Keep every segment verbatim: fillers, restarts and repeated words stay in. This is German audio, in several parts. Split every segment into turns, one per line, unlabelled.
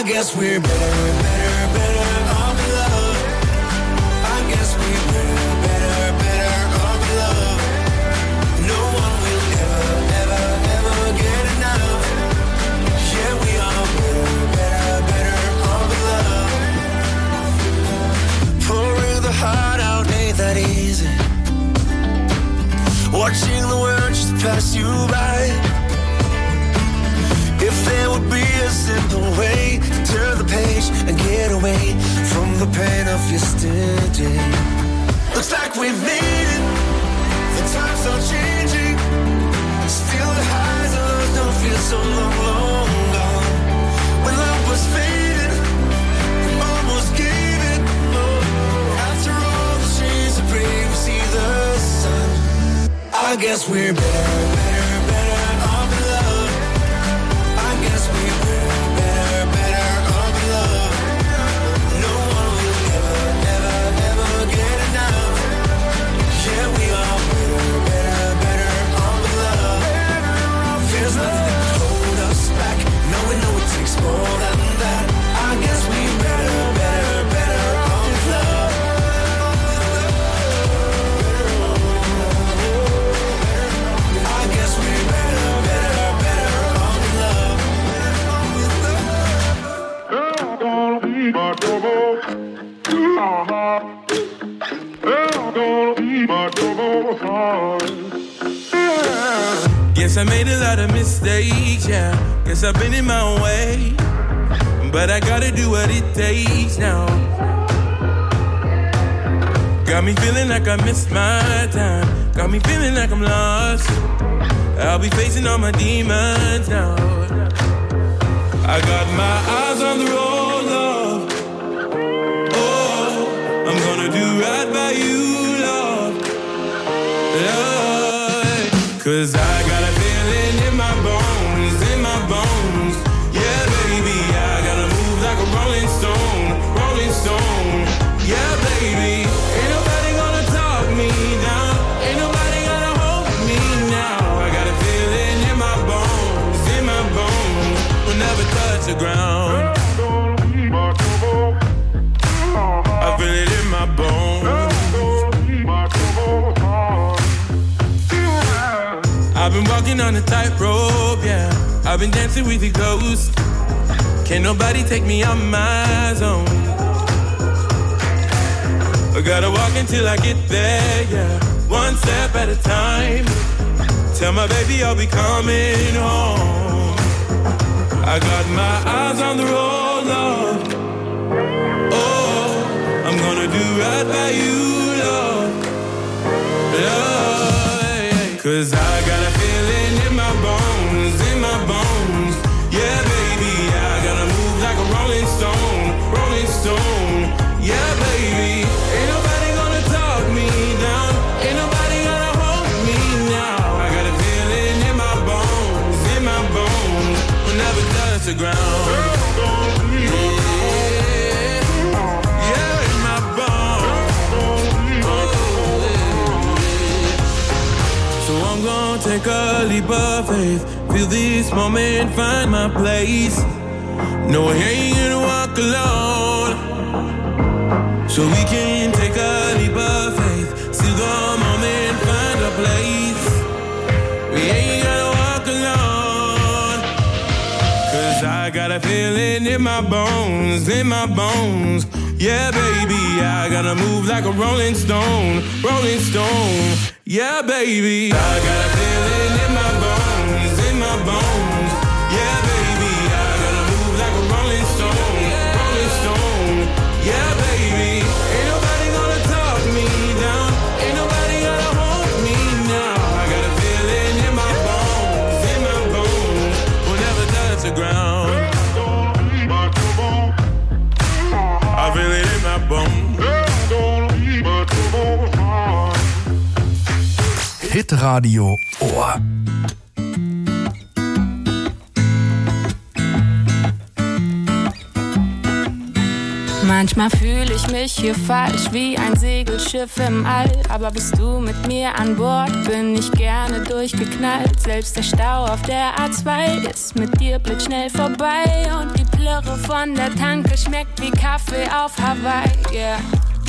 guess we're better, better, better off in love. I guess we're better, better, better off in love. No one will ever, ever, ever get enough. Yeah, we are better, better, better off in love. Pouring the heart out ain't that easy. Watching the world just pass you by. If there would be a simple way to turn the page and get away from the pain of yesterday. Looks like we've made it. The times are changing. Still the highs and lows don't feel so long, long gone. When love was fading, we almost gave it. Oh, after all the shades of gray, we see the sun. I guess we're better, better, better off in love. I guess we're better, better, better off in love. No one will ever, ever, ever get enough. Yeah, we are better, better, better off in love. There's nothing that can hold us back. No, we know it takes more than that. I guess we're better, better, better off in love. I guess we're better, better, better off in love.
It's gonna be my trouble. Uh-huh. It's gonna be my trouble heart.
Yes, I made a lot of mistakes, yeah. Guess I've been in my own way. But I gotta do what it takes now. Got me feeling like I missed my time. Got me feeling like I'm lost. I'll be facing all my demons now. I got my eyes on the road, love. Oh, I'm gonna do right by you, love. Love. Cause I got a feeling in my bones, in my bones. Yeah, baby, I gotta move like a rolling stone, rolling stone. Yeah, baby, ain't nobody gonna talk me down. Ain't nobody gonna hold me now. I got a feeling in my bones, in my bones. We'll never touch the ground. I feel it in my bones. I've been walking on a tightrope, yeah. I've been dancing with the ghosts. Can't nobody take me out my zone. I gotta walk until I get there, yeah. One step at a time. Tell my baby I'll be coming home. I got my eyes on the road, love. Oh, I'm gonna do right by you, love. Love, cause I got a feeling in my bones, in my bones. Yeah, baby, I gotta move like a rolling stone, rolling stone. Yeah, baby, ain't nobody gonna talk me down. Ain't nobody gonna hold me now. I got a feeling in my bones, in my bones. We'll never touch the ground. I'm gonna take a leap of faith. Feel this moment, find my place. No, I ain't gonna walk alone. So we can take a leap of faith. See the moment, find a place. We ain't gonna walk alone. Cause I got a feeling in my bones, in my bones. Yeah, baby, I gotta move like a rolling stone, rolling stone. Yeah, baby, I got a feeling in my bones, in my bones. Yeah, baby, I gotta move like a rolling stone, rolling stone. Yeah, baby, ain't nobody gonna talk me down. Ain't nobody gonna hold me now. I got a feeling in my bones, in my bones. We'll never touch the ground. I feel it in my bones.
Hit Radio Ohr.
Manchmal fühle ich mich hier falsch wie ein Segelschiff im All. Aber bist du mit mir an Bord, bin ich gerne durchgeknallt. Selbst der Stau auf der A zwei ist mit dir blitzschnell vorbei. Und die Plörre von der Tanke schmeckt wie Kaffee auf Hawaii, yeah.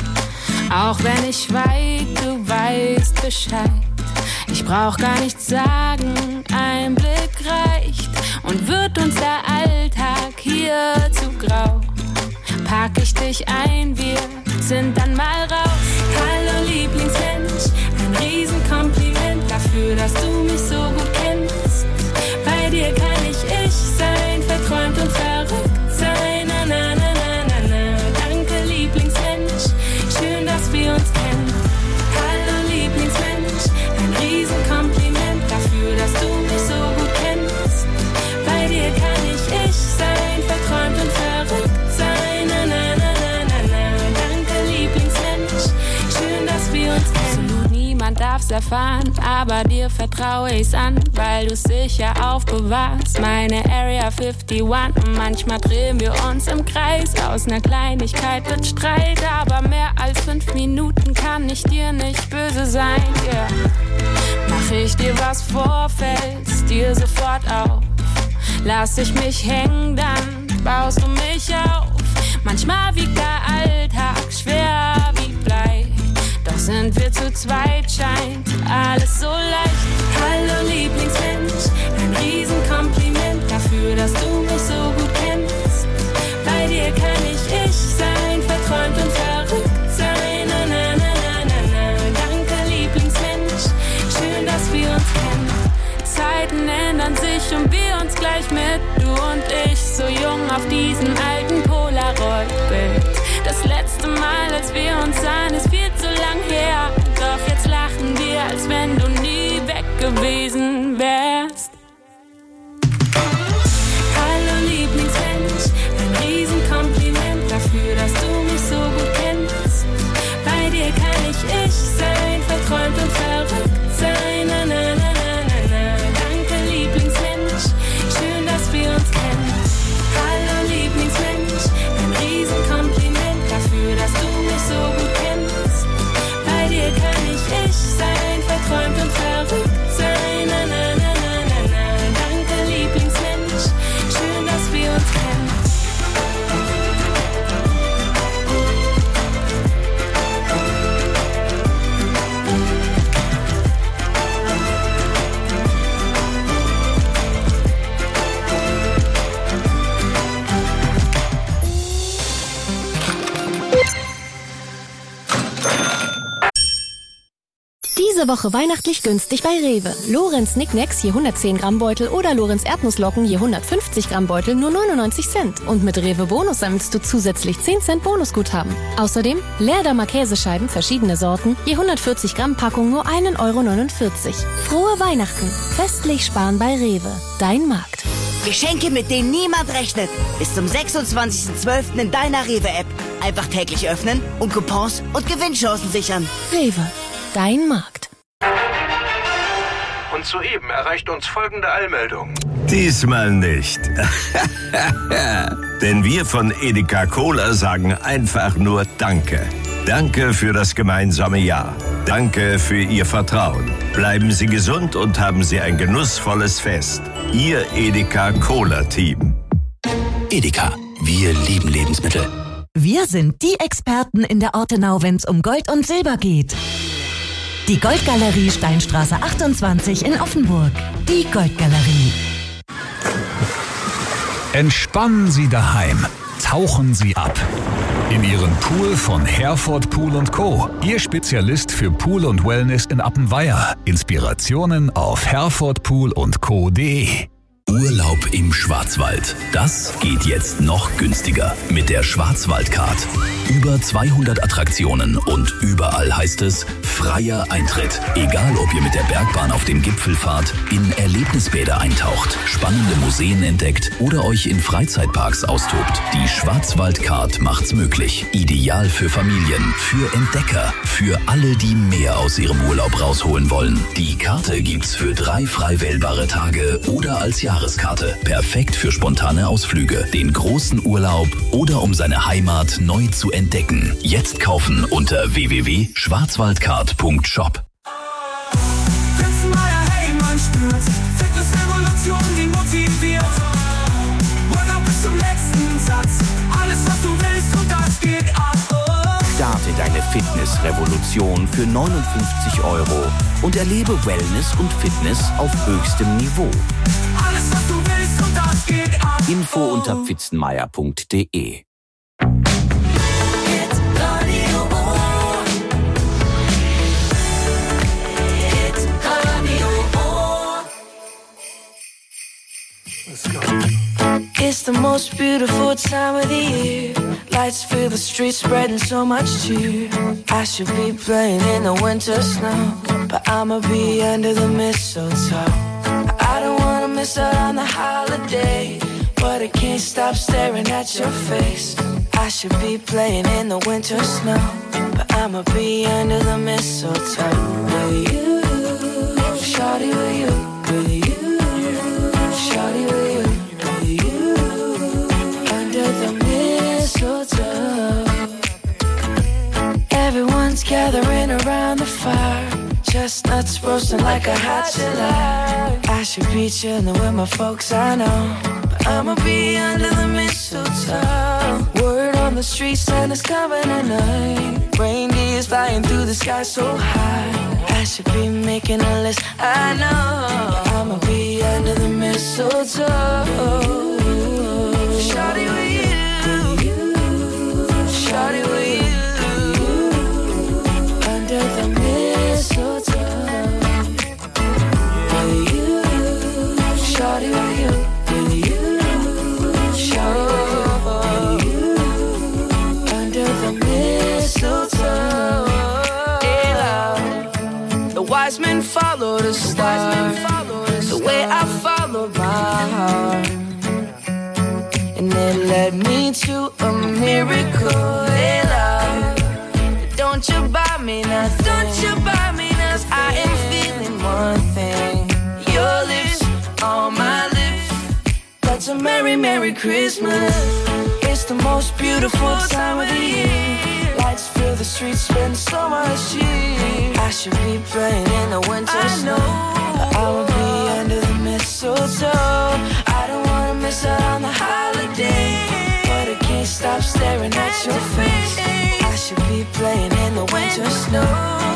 Auch wenn ich schweig, du weißt Bescheid. Ich brauch gar nichts sagen, ein Blick reicht. Und wird uns der Alltag hier zu grau, pack ich dich ein, wir sind dann mal raus. Hallo Lieblingsmensch, ein Riesenkompliment dafür, dass du mich so gut kennst. Bei dir kann ich ich sein, verträumt und verrückt sein. Na, na, na, na, na, na. Danke Lieblingsmensch, schön, dass wir uns kennen. Hallo Lieblingsmensch, ein Riesenkompliment dafür, dass du mich so gut kennst. Bei dir kann ich ich sein, verträumt und verrückt sein. Na, na, na, na, na, na. Danke Lieblingsmensch, schön, dass wir uns kennen. Absolut niemand darf's erfahren, aber dir vertraue ich's an, weil du's sicher aufbewahrst. Meine Area einundfünfzig, manchmal drehen wir uns im Kreis. Aus ner Kleinigkeit wird Streit, aber mehr als fünf Minuten kann ich dir nicht böse sein, yeah. Mach ich dir was vor, fällt's dir sofort auf. Lass ich mich hängen, dann baust du mich auf. Manchmal wiegt der Alltag schwer wie Blei, doch sind wir zu zweit, scheint alles so leicht. Hallo Lieblingsmensch, ein Riesenkompliment dafür, dass du mich so gut kennst. Bei dir kann ich ich sein, verträumt und verrückt sein. Na, na, na, na, na, na. Danke Lieblingsmensch, schön, dass wir uns kennen. Zeiten ändern sich und wir uns gleich mit, du und ich, so jung auf diesem alten Polaroid-Bild. Das letzte Mal, als wir uns sahen, ist viel zu lang her. Doch jetzt lachen wir, als wenn du nie weg gewesen wärst. Hallo Lieblingsmensch, ein Riesenkompliment dafür, dass du mich so gut kennst. Bei dir kann ich ich sein, verträumt und verrückt sein. Na, na, na, na, na, na. Danke Lieblingsmensch, schön, dass wir uns kennen. Hallo Lieblingsmensch, ein Riesenkompliment dafür, dass du mich so gut kennst. Bei dir kann ich ich sein, verträumt und verrückt sein. Na, na, na, na, na, na. Danke Lieblingsmensch, schön, dass wir uns kennen.
Diese Woche weihnachtlich günstig bei Rewe. Lorenz Knickknacks je hundertzehn Gramm Beutel oder Lorenz Erdnusslocken je hundertfünfzig Gramm Beutel nur neunundneunzig Cent. Und mit Rewe Bonus sammelst du zusätzlich zehn Cent Bonusguthaben. Außerdem Leerdammer Käsescheiben verschiedene Sorten je hundertvierzig Gramm Packung nur ein Euro neunundvierzig. Frohe Weihnachten. Festlich sparen bei Rewe. Dein Markt.
Geschenke, mit denen niemand rechnet. Bis zum sechsundzwanzigsten zwölften in deiner Rewe-App. Einfach täglich öffnen und Coupons und Gewinnchancen sichern.
Rewe. Dein Markt.
Und soeben erreicht uns folgende Eilmeldung.
Diesmal nicht. Denn wir von Edeka Cola sagen einfach nur Danke. Danke für das gemeinsame Jahr. Danke für Ihr Vertrauen. Bleiben Sie gesund und haben Sie ein genussvolles Fest. Ihr Edeka Cola Team.
Edeka, wir lieben Lebensmittel.
Wir sind die Experten in der Ortenau, wenn's um Gold und Silber geht. Die Goldgalerie Steinstraße achtundzwanzig in Offenburg. Die Goldgalerie.
Entspannen Sie daheim. Tauchen Sie ab. In Ihren Pool von Herford Pool und Co. Ihr Spezialist für Pool und Wellness in Appenweier. Inspirationen auf herford pool und co punkt de.
Urlaub im Schwarzwald. Das geht jetzt noch günstiger mit der Schwarzwaldcard. Über zweihundert Attraktionen und überall heißt es freier Eintritt. Egal, ob ihr mit der Bergbahn auf dem Gipfel fahrt, in Erlebnisbäder eintaucht, spannende Museen entdeckt oder euch in Freizeitparks austobt. Die Schwarzwaldcard macht's möglich. Ideal für Familien, für Entdecker, für alle, die mehr aus ihrem Urlaub rausholen wollen. Die Karte gibt's für drei frei wählbare Tage oder als Jahr Jahreskarte. Perfekt für spontane Ausflüge, den großen Urlaub oder um seine Heimat neu zu entdecken. Jetzt kaufen unter w w w punkt schwarzwaldcard punkt shop.
Fitzenmeier, hey, man spürt Fitnessrevolution, die motiviert. Workout bis zum letzten Satz. Alles, was du willst und das geht ab.
Starte deine Fitnessrevolution für neunundfünfzig Euro und erlebe Wellness und Fitness auf höchstem Niveau.
Alles, was du willst und das geht ab.
Info unter pfitzenmeier punkt de.
It's the most beautiful time of the year. Lights fill the streets, spreading so much cheer. I should be playing in the winter snow, but I'ma be under the mistletoe. I don't wanna miss out on the holiday, but I can't stop staring at your face. I should be playing in the winter snow, but I'ma be under the mistletoe. With you, shawty, with you, with you, shawty, with you. Everyone's gathering around the fire, chestnuts roasting like a hot July. I should be chilling with my folks, I know, but I'ma be under the mistletoe. Word on the street, Santa's coming tonight. Reindeer's flying through the sky so high. I should be making a list, I know. I'ma be under the mistletoe. Shawty with you, shawty with you. Under the mistletoe, with you, shawty with you, with you, shawty with you. Under the mistletoe, yeah. The wise men followed the star, the way I followed my heart, and it led me to a miracle, yeah. Don't you buy me nothing, don't you buy me nothing. I am feeling one thing, your lips on my lips. That's a merry, merry Christmas. It's the most beautiful time of the year. Lights fill the streets, spend so much cheer. I should be playing in the winter snow, but I will be under the mistletoe. I don't wanna miss out on the holiday, but I can't stop staring at your face. I should be playing in the winter snow.